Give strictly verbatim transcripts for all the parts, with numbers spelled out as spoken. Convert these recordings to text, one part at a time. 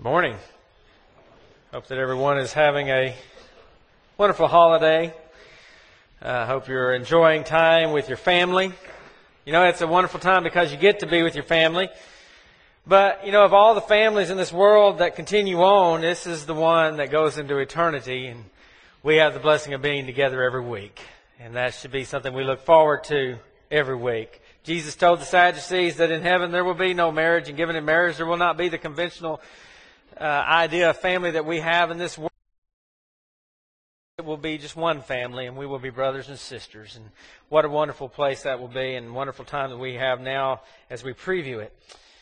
Morning. Hope that everyone is having a wonderful holiday. I uh, hope you're enjoying time with your family. You know, it's a wonderful time because you get to be with your family. But, you know, of all the families in this world that continue on, this is the one that goes into eternity. And we have the blessing of being together every week. And that should be something we look forward to every week. Jesus told the Sadducees that in heaven there will be no marriage, and given in marriage there will not be the conventional Uh, idea of family that we have in this world. It will be just one family, and we will be brothers and sisters. And what a wonderful place that will be, and wonderful time that we have now as we preview it.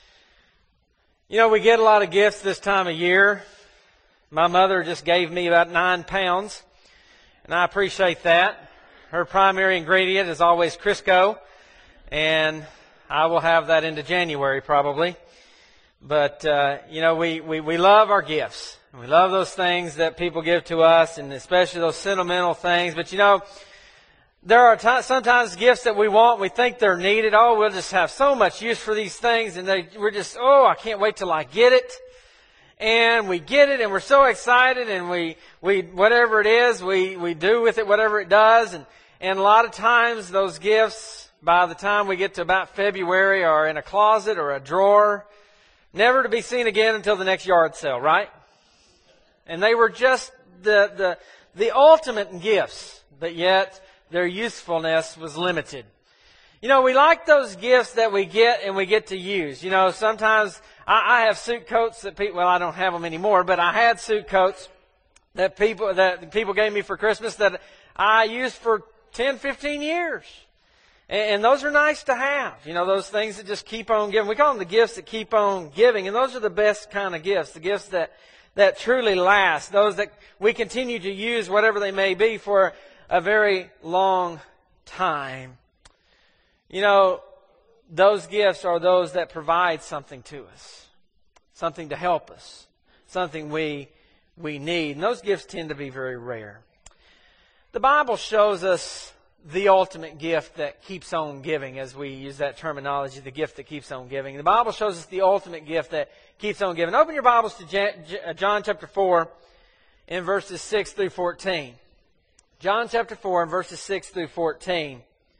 You know, we get a lot of gifts this time of year. My mother just gave me about nine pounds, and I appreciate that. Her primary ingredient is always Crisco, and I will have that into January probably. But, uh, you know, we, we, we love our gifts. We love those things that people give to us, and especially those sentimental things. But, you know, there are t- sometimes gifts that we want, we think they're needed. Oh, we'll just have so much use for these things, and they, we're just, oh, I can't wait till I get it. And we get it, and we're so excited, and we, we whatever it is, we, we do with it whatever it does. And, and a lot of times those gifts, by the time we get to about February, are in a closet or a drawer, never to be seen again until the next yard sale, right? And they were just the, the, the ultimate in gifts, but yet their usefulness was limited. You know, we like those gifts that we get and we get to use. You know, sometimes I, I have suit coats that people, well, I don't have them anymore, but I had suit coats that people, that people gave me for Christmas that I used for ten, fifteen years. And those are nice to have. You know, those things that just keep on giving. We call them the gifts that keep on giving. And those are the best kind of gifts. The gifts that, that truly last. Those that we continue to use, whatever they may be, for a very long time. You know, those gifts are those that provide something to us. Something to help us. Something we, we need. And those gifts tend to be very rare. The Bible shows us the ultimate gift that keeps on giving, as we use that terminology, the gift that keeps on giving. The Bible shows us the ultimate gift that keeps on giving. Open your Bibles to John chapter four in verses six through fourteen. John chapter four and verses six through fourteen.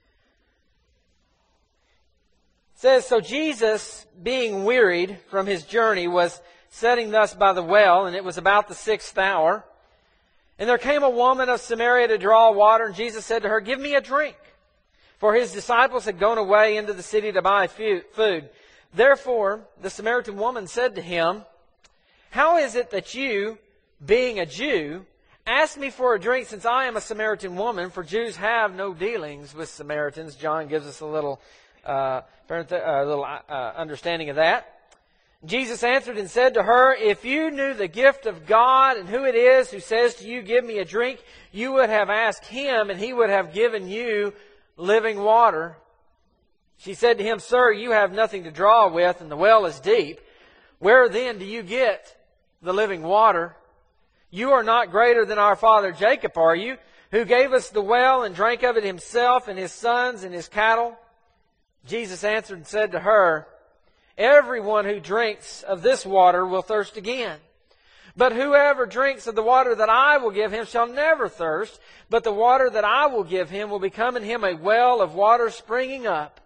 It says, "So Jesus, being wearied from his journey, was sitting thus by the well, and it was about the sixth hour. And there came a woman of Samaria to draw water, and Jesus said to her, 'Give me a drink.' For his disciples had gone away into the city to buy food. Therefore, the Samaritan woman said to him, 'How is it that you, being a Jew, ask me for a drink, since I am a Samaritan woman? For Jews have no dealings with Samaritans.'" John gives us a little, uh, a little uh, understanding of that. Jesus answered and said to her, "If you knew the gift of God and who it is who says to you, 'Give me a drink,' you would have asked him, and he would have given you living water." She said to him, "Sir, you have nothing to draw with, and the well is deep. Where then do you get the living water? You are not greater than our father Jacob, are you, who gave us the well and drank of it himself and his sons and his cattle?" Jesus answered and said to her, "Everyone who drinks of this water will thirst again. But whoever drinks of the water that I will give him shall never thirst. But the water that I will give him will become in him a well of water springing up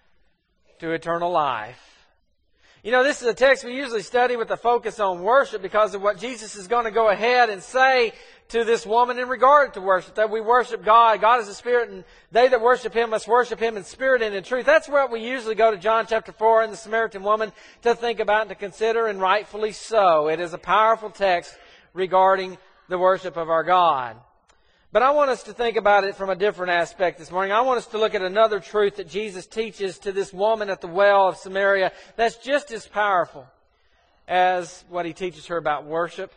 to eternal life." You know, this is a text we usually study with a focus on worship because of what Jesus is going to go ahead and say to this woman in regard to worship. That we worship God. God is a spirit, and they that worship him must worship him in spirit and in truth. That's what we usually go to John chapter four and the Samaritan woman to think about and to consider, and rightfully so. It is a powerful text regarding the worship of our God. But I want us to think about it from a different aspect this morning. I want us to look at another truth that Jesus teaches to this woman at the well of Samaria that's just as powerful as what he teaches her about worship.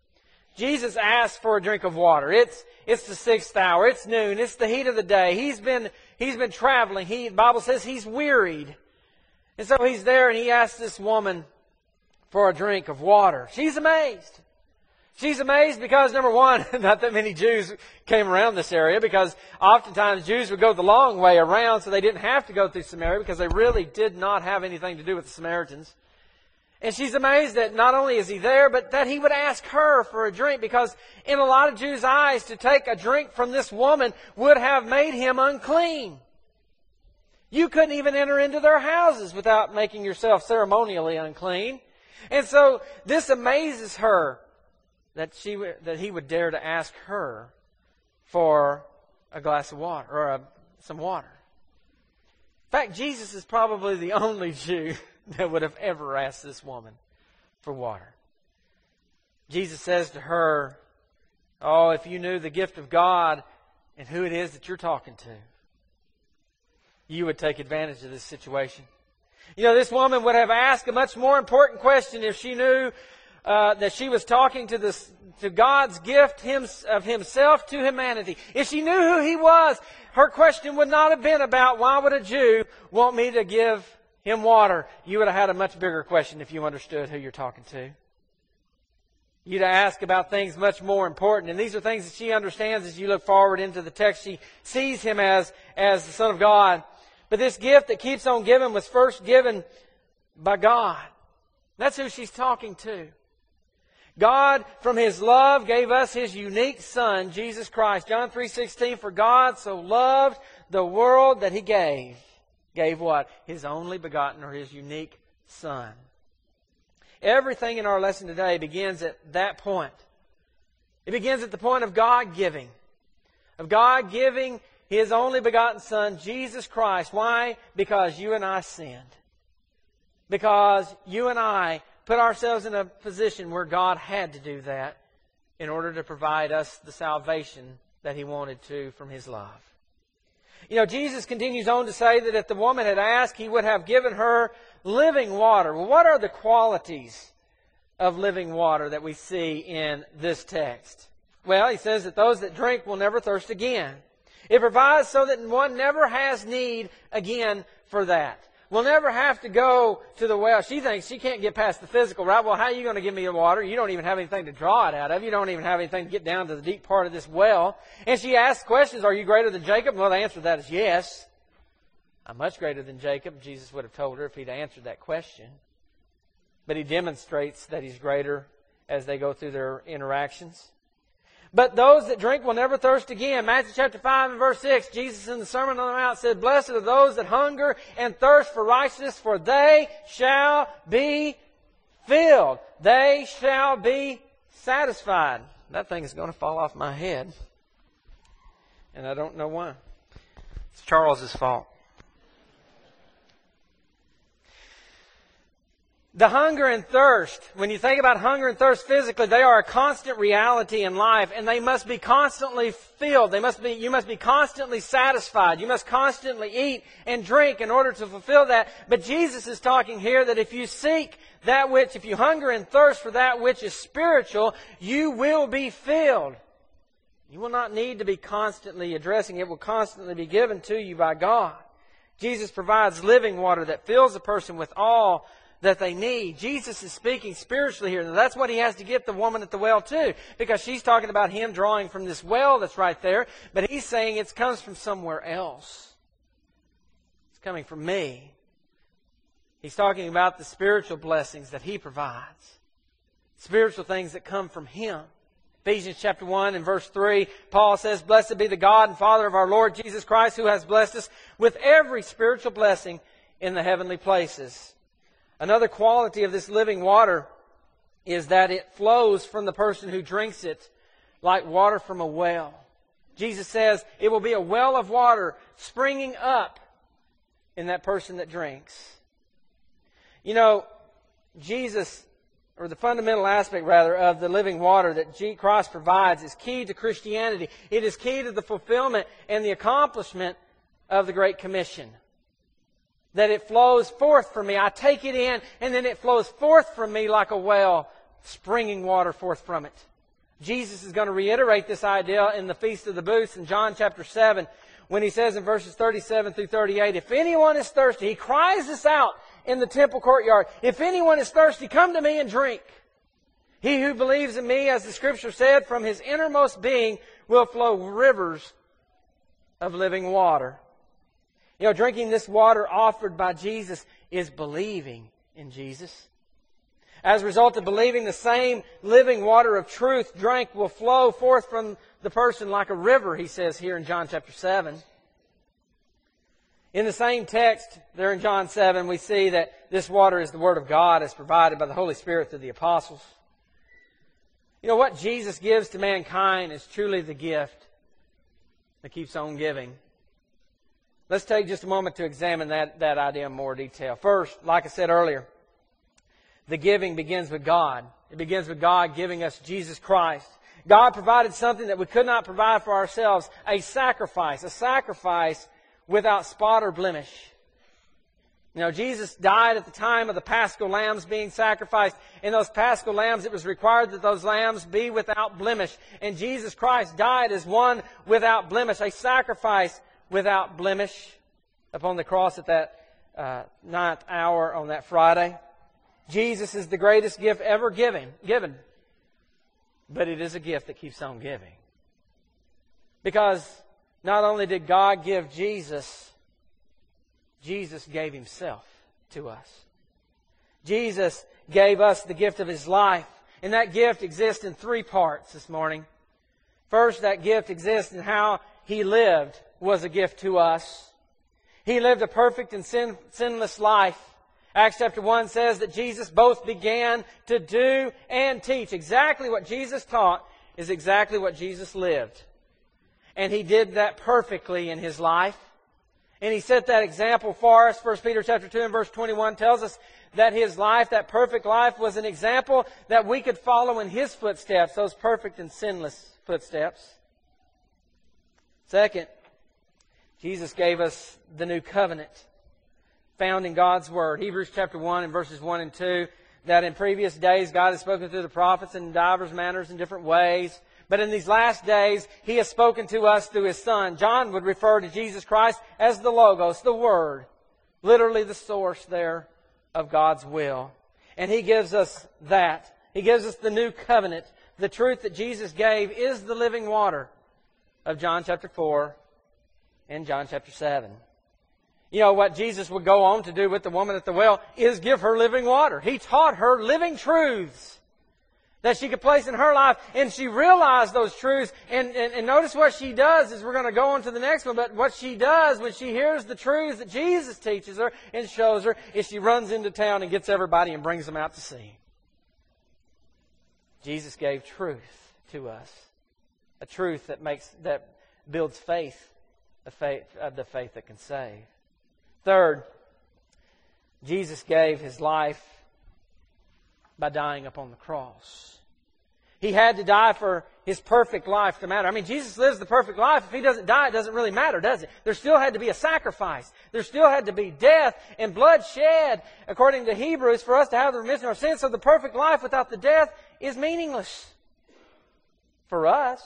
Jesus asked for a drink of water. It's it's the sixth hour. It's noon. It's the heat of the day. He's been he's been traveling. He the Bible says he's wearied. And so he's there and he asks this woman for a drink of water. She's amazed. She's amazed because, number one, not that many Jews came around this area, because oftentimes Jews would go the long way around so they didn't have to go through Samaria, because they really did not have anything to do with the Samaritans. And she's amazed that not only is he there, but that he would ask her for a drink, because in a lot of Jews' eyes, to take a drink from this woman would have made him unclean. You couldn't even enter into their houses without making yourself ceremonially unclean. And so this amazes her that she that he would dare to ask her for a glass of water, or a, some water. In fact, Jesus is probably the only Jew that would have ever asked this woman for water. Jesus says to her, "Oh, if you knew the gift of God and who it is that you're talking to, you would take advantage of this situation." You know, this woman would have asked a much more important question if she knew uh, that she was talking to this, to God's gift him, of Himself to humanity. If she knew who He was, her question would not have been about, why would a Jew want me to give him water? You would have had a much bigger question if you understood who you're talking to. You'd ask about things much more important. And these are things that she understands as you look forward into the text. She sees Him as, as the Son of God. But this gift that keeps on giving was first given by God. That's who she's talking to. God, from His love, gave us His unique Son, Jesus Christ. John three sixteen, for God so loved the world that He gave. Gave what? His only begotten, or His unique Son. Everything in our lesson today begins at that point. It begins at the point of God giving. Of God giving His only begotten Son, Jesus Christ. Why? Because you and I sinned. Because you and I put ourselves in a position where God had to do that in order to provide us the salvation that He wanted to from His love. You know, Jesus continues on to say that if the woman had asked, He would have given her living water. Well, what are the qualities of living water that we see in this text? Well, He says that those that drink will never thirst again. It provides so that one never has need again for that. We'll never have to go to the well. She thinks she can't get past the physical, right? Well, how are you going to give me the water? You don't even have anything to draw it out of. You don't even have anything to get down to the deep part of this well. And she asks questions, are you greater than Jacob? Well, the answer to that is yes. I'm much greater than Jacob, Jesus would have told her if He'd answered that question. But He demonstrates that He's greater as they go through their interactions. But those that drink will never thirst again. Matthew chapter five and verse six, Jesus in the Sermon on the Mount said, blessed are those that hunger and thirst for righteousness, for they shall be filled. They shall be satisfied. That thing is going to fall off my head. And I don't know why. It's Charles's fault. The hunger and thirst, when you think about hunger and thirst physically, they are a constant reality in life, and they must be constantly filled. They must be, you must be constantly satisfied. You must constantly eat and drink in order to fulfill that. But Jesus is talking here that if you seek that which, if you hunger and thirst for that which is spiritual, you will be filled. You will not need to be constantly addressing it. It will constantly be given to you by God. Jesus provides living water that fills a person with all that they need. Jesus is speaking spiritually here. Now, that's what He has to get the woman at the well too, because she's talking about Him drawing from this well that's right there, but He's saying it comes from somewhere else. It's coming from me. He's talking about the spiritual blessings that He provides. Spiritual things that come from Him. Ephesians chapter one and verse three, Paul says, blessed be the God and Father of our Lord Jesus Christ, who has blessed us with every spiritual blessing in the heavenly places. Another quality of this living water is that it flows from the person who drinks it like water from a well. Jesus says it will be a well of water springing up in that person that drinks. You know, Jesus, or the fundamental aspect rather of the living water that Christ provides is key to Christianity. It is key to the fulfillment and the accomplishment of the Great Commission. That it flows forth from me. I take it in, and then it flows forth from me like a well, springing water forth from it. Jesus is going to reiterate this idea in the Feast of the Booths in John chapter seven, when He says in verses thirty-seven through thirty-eight, if anyone is thirsty, He cries this out in the temple courtyard, if anyone is thirsty, come to me and drink. He who believes in me, as the Scripture said, from his innermost being will flow rivers of living water. You know, drinking this water offered by Jesus is believing in Jesus. As a result of believing, the same living water of truth drank will flow forth from the person like a river, he says here in John chapter seven. In the same text there in John seven, we see that this water is the Word of God as provided by the Holy Spirit through the apostles. You know, what Jesus gives to mankind is truly the gift that keeps on giving. Let's take just a moment to examine that, that idea in more detail. First, like I said earlier, the giving begins with God. It begins with God giving us Jesus Christ. God provided something that we could not provide for ourselves, a sacrifice, a sacrifice without spot or blemish. You know, Jesus died at the time of the Paschal lambs being sacrificed. In those Paschal lambs, it was required that those lambs be without blemish. And Jesus Christ died as one without blemish, a sacrifice without blemish upon the cross at that uh, ninth hour on that Friday. Jesus is the greatest gift ever given, given. But it is a gift that keeps on giving. Because not only did God give Jesus, Jesus gave Himself to us. Jesus gave us the gift of His life. And that gift exists in three parts this morning. First, that gift exists in how He lived was a gift to us. He lived a perfect and sin, sinless life. Acts chapter one says that Jesus both began to do and teach. Exactly what Jesus taught is exactly what Jesus lived. And He did that perfectly in His life. And He set that example for us. First Peter chapter two and verse twenty-one tells us that His life, that perfect life, was an example that we could follow in His footsteps, those perfect and sinless footsteps. Second, Jesus gave us the new covenant found in God's Word. Hebrews chapter one and verses one and two, that in previous days God has spoken through the prophets in divers manners in different ways. But in these last days, He has spoken to us through His Son. John would refer to Jesus Christ as the Logos, the Word. Literally the source there of God's will. And He gives us that. He gives us the new covenant. The truth that Jesus gave is the living water of John chapter four and John chapter seven. You know, what Jesus would go on to do with the woman at the well is give her living water. He taught her living truths that she could place in her life, and she realized those truths. And, and, and notice what she does, as we're going to go on to the next one, but what she does when she hears the truths that Jesus teaches her and shows her is she runs into town and gets everybody and brings them out to see. Jesus gave truth to us. A truth that makes that builds faith, the faith, uh, the faith that can save. Third, Jesus gave His life by dying upon the cross. He had to die for His perfect life to matter. I mean, Jesus lives the perfect life. If He doesn't die, it doesn't really matter, does it? There still had to be a sacrifice. There still had to be death and blood shed, according to Hebrews, for us to have the remission of our sins. So the perfect life without the death is meaningless for us.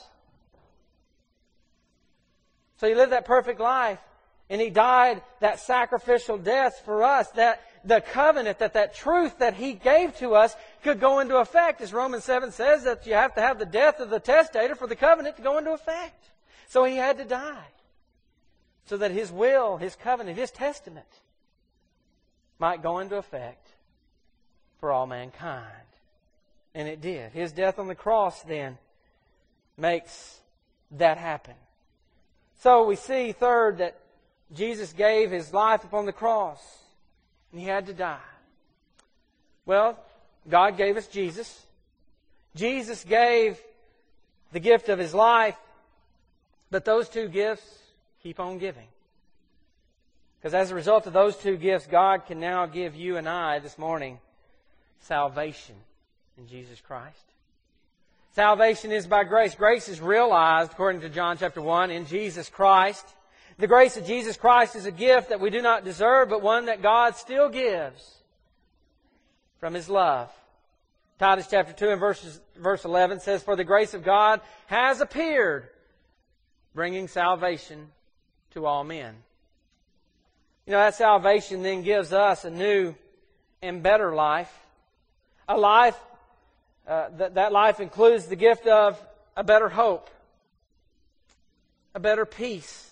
So He lived that perfect life. And He died that sacrificial death for us, that the covenant, that that truth that He gave to us could go into effect. As Romans seven says, that you have to have the death of the testator for the covenant to go into effect. So He had to die so that His will, His covenant, His testament might go into effect for all mankind. And it did. His death on the cross then makes that happen. So we see, third, that Jesus gave His life upon the cross, and He had to die. Well, God gave us Jesus. Jesus gave the gift of His life, but those two gifts keep on giving. Because as a result of those two gifts, God can now give you and I this morning salvation in Jesus Christ. Salvation is by grace. Grace is realized, according to John chapter one, in Jesus Christ. The grace of Jesus Christ is a gift that we do not deserve, but one that God still gives from His love. Titus chapter two and verses, verse eleven says, "For the grace of God has appeared, bringing salvation to all men." You know, that salvation then gives us a new and better life. A life, uh, that, that life includes the gift of a better hope, a better peace,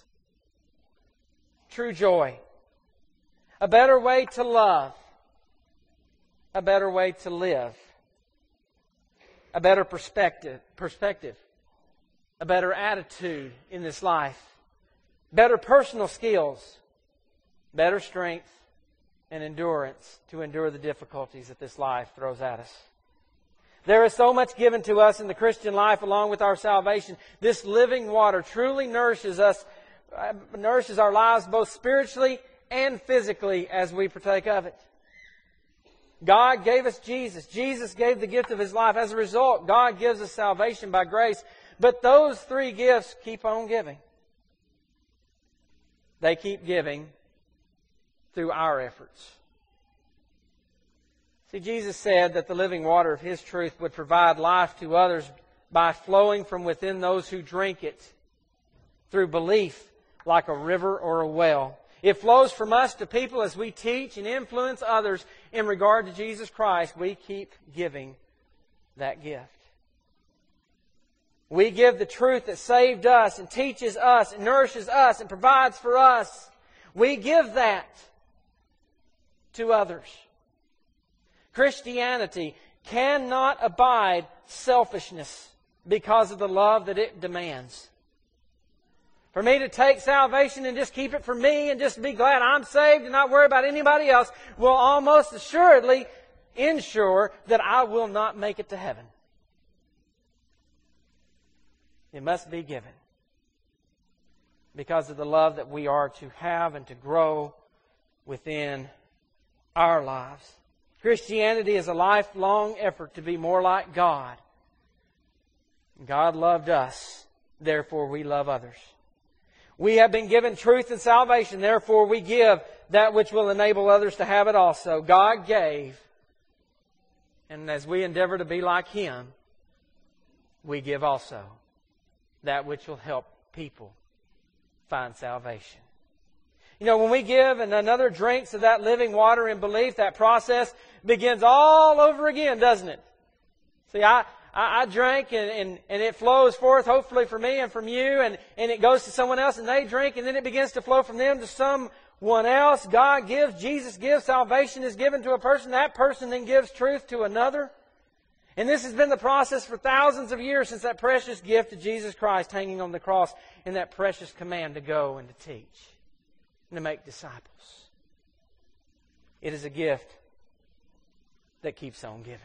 true joy, a better way to love, a better way to live, a better perspective, perspective, a better attitude in this life, better personal skills, better strength and endurance to endure the difficulties that this life throws at us. There is so much given to us in the Christian life along with our salvation. This living water truly nourishes us, nourishes our lives both spiritually and physically as we partake of it. God gave us Jesus. Jesus gave the gift of His life. As a result, God gives us salvation by grace. But those three gifts keep on giving. They keep giving through our efforts. See, Jesus said that the living water of His truth would provide life to others by flowing from within those who drink it through belief like a river or a well. It flows from us to people as we teach and influence others in regard to Jesus Christ. We keep giving that gift. We give the truth that saved us and teaches us and nourishes us and provides for us. We give that to others. Christianity cannot abide selfishness because of the love that it demands. For me to take salvation and just keep it for me and just be glad I'm saved and not worry about anybody else will almost assuredly ensure that I will not make it to heaven. It must be given because of the love that we are to have and to grow within our lives. Christianity is a lifelong effort to be more like God. God loved us, therefore we love others. We have been given truth and salvation, therefore we give that which will enable others to have it also. God gave, and as we endeavor to be like Him, we give also that which will help people find salvation. You know, when we give and another drinks of that living water in belief, that process begins all over again, doesn't it? See, I, I, I drank and, and, and it flows forth hopefully for me and from you, and, and it goes to someone else and they drink, and then it begins to flow from them to someone else. God gives, Jesus gives, salvation is given to a person. That person then gives truth to another. And this has been the process for thousands of years since that precious gift of Jesus Christ hanging on the cross and that precious command to go and to teach and to make disciples. It is a gift that keeps on giving.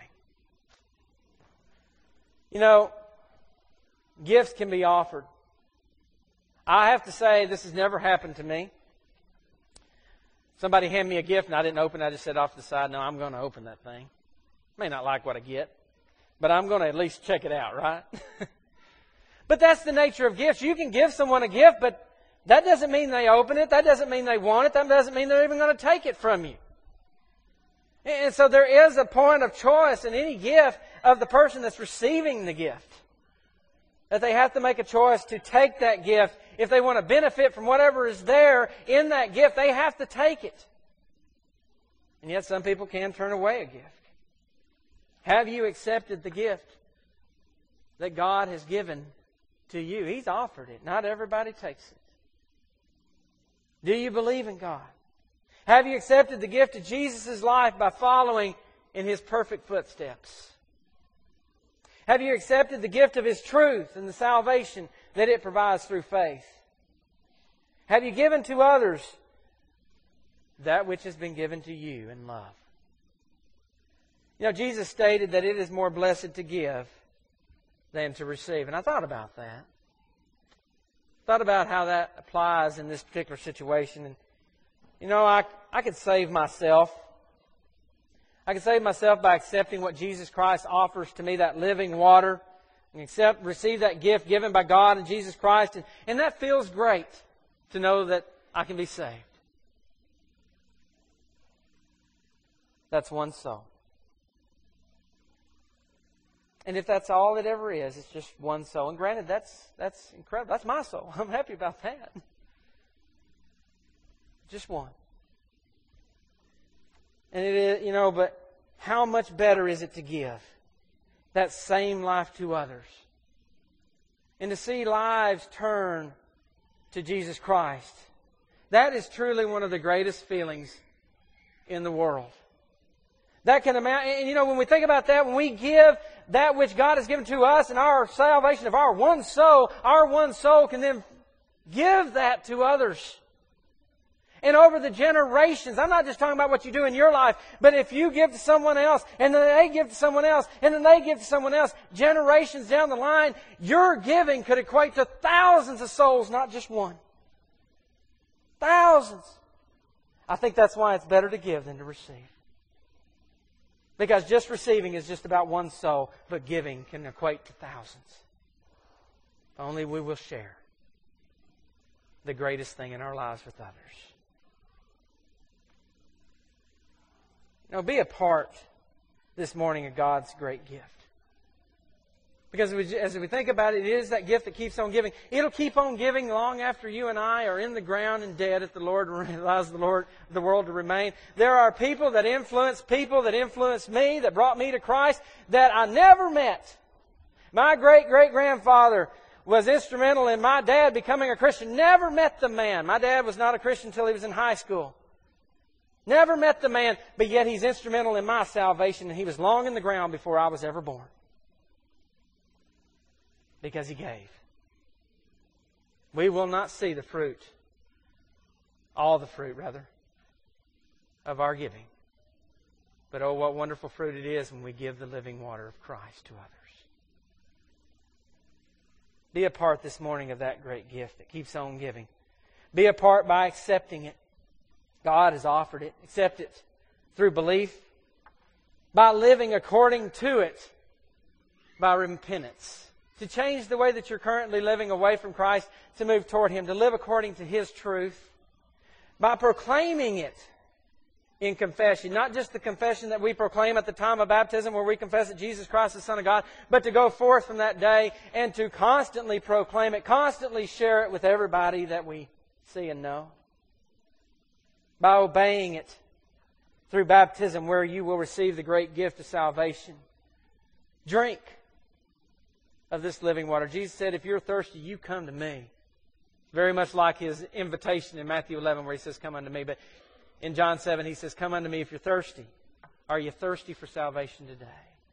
You know, gifts can be offered. I have to say this has never happened to me. Somebody handed me a gift and I didn't open it. I just said off to the side, no, I'm going to open that thing. May not like what I get, but I'm going to at least check it out, right? But that's the nature of gifts. You can give someone a gift, but that doesn't mean they open it. That doesn't mean they want it. That doesn't mean they're even going to take it from you. And so there is a point of choice in any gift of the person that's receiving the gift. That they have to make a choice to take that gift. If they want to benefit from whatever is there in that gift, they have to take it. And yet some people can turn away a gift. Have you accepted the gift that God has given to you? He's offered it. Not everybody takes it. Do you believe in God? Have you accepted the gift of Jesus' life by following in His perfect footsteps? Have you accepted the gift of His truth and the salvation that it provides through faith? Have you given to others that which has been given to you in love? You know, Jesus stated that it is more blessed to give than to receive. And I thought about that. Thought about how that applies in this particular situation. And, you know, I, I could save myself. I could save myself by accepting what Jesus Christ offers to me, that living water, and accept, receive that gift given by God and Jesus Christ. And, and that feels great to know that I can be saved. That's one soul. And if that's all it ever is, it's just one soul. And granted, that's that's incredible. That's my soul. I'm happy about that. Just one. And it is, you know, but how much better is it to give that same life to others? And to see lives turn to Jesus Christ. That is truly one of the greatest feelings in the world. That can amount, and you know, when we think about that, when we give that which God has given to us and our salvation of our one soul, our one soul can then give that to others. And over the generations, I'm not just talking about what you do in your life, but if you give to someone else, and then they give to someone else, and then they give to someone else, generations down the line, your giving could equate to thousands of souls, not just one. Thousands. I think that's why it's better to give than to receive. Because just receiving is just about one soul, but giving can equate to thousands. If only we will share the greatest thing in our lives with others. Now, be a part this morning of God's great gift. Because as we think about it, it is that gift that keeps on giving. It'll keep on giving long after you and I are in the ground and dead if the Lord allows the Lord, the world to remain. There are people that influence people that influenced me, that brought me to Christ, that I never met. My great-great-grandfather was instrumental in my dad becoming a Christian. Never met the man. My dad was not a Christian until he was in high school. Never met the man, but yet he's instrumental in my salvation, and he was long in the ground before I was ever born. Because he gave. We will not see the fruit, all the fruit, rather, of our giving. But oh, what wonderful fruit it is when we give the living water of Christ to others. Be a part this morning of that great gift that keeps on giving. Be a part by accepting it. God has offered it. Accept it through belief, by living according to it, by repentance. To change the way that you're currently living away from Christ, to move toward Him, to live according to His truth, by proclaiming it in confession. Not just the confession that we proclaim at the time of baptism where we confess that Jesus Christ is the Son of God, but to go forth from that day and to constantly proclaim it, constantly share it with everybody that we see and know. By obeying it through baptism where you will receive the great gift of salvation. Drink of this living water. Jesus said, if you're thirsty, you come to me. Very much like His invitation in Matthew eleven where He says, come unto me. But in John seven, He says, come unto me if you're thirsty. Are you thirsty for salvation today?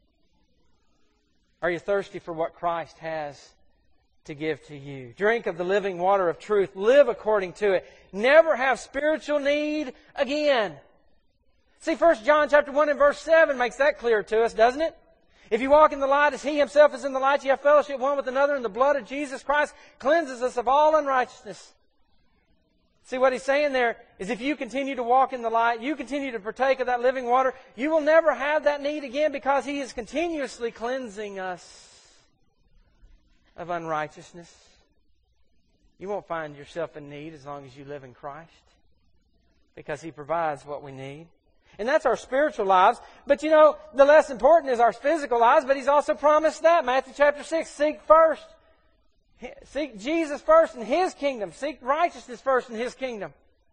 Are you thirsty for what Christ has to give to you? Drink of the living water of truth. Live according to it. Never have spiritual need again. See, First John chapter one and verse seven makes that clear to us, doesn't it? If you walk in the light as He Himself is in the light, you have fellowship one with another, and the blood of Jesus Christ cleanses us of all unrighteousness. See, what He's saying there is if you continue to walk in the light, you continue to partake of that living water, you will never have that need again because He is continuously cleansing us of unrighteousness. You won't find yourself in need as long as you live in Christ because He provides what we need. And that's our spiritual lives. But you know, the less important is our physical lives, but He's also promised that. Matthew chapter six, seek first. Seek Jesus first in His kingdom. Seek righteousness first in His kingdom.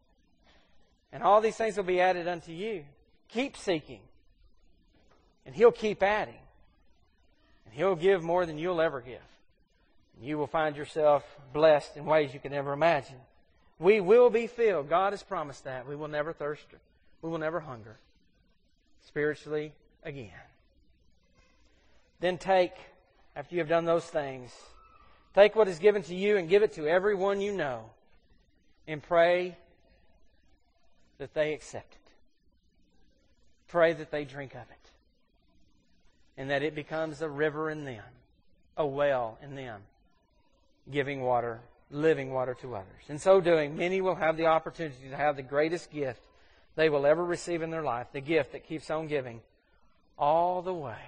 And all these things will be added unto you. Keep seeking. And He'll keep adding. And He'll give more than you'll ever give. And you will find yourself blessed in ways you can never imagine. We will be filled. God has promised that. We will never thirst. We will never hunger spiritually again. Then take, after you have done those things, take what is given to you and give it to everyone you know. And pray that they accept it. Pray that they drink of it. And that it becomes a river in them, a well in them, giving water, living water to others. In so doing, many will have the opportunity to have the greatest gift they will ever receive in their life, the gift that keeps on giving all the way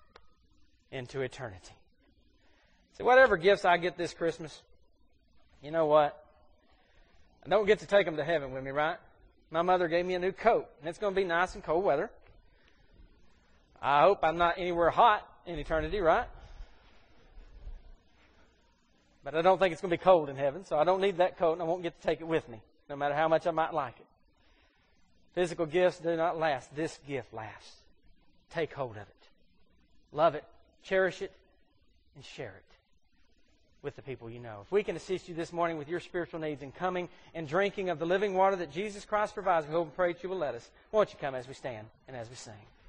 into eternity. So whatever gifts I get this Christmas, you know what? I don't get to take them to heaven with me, right? My mother gave me a new coat, and it's going to be nice in cold weather. I hope I'm not anywhere hot in eternity, right? But I don't think it's going to be cold in heaven, so I don't need that coat, and I won't get to take it with me, no matter how much I might like it. Physical gifts do not last. This gift lasts. Take hold of it. Love it. Cherish it. And share it with the people you know. If we can assist you this morning with your spiritual needs in coming and drinking of the living water that Jesus Christ provides, we hope and pray that you will let us. Won't you come as we stand and as we sing?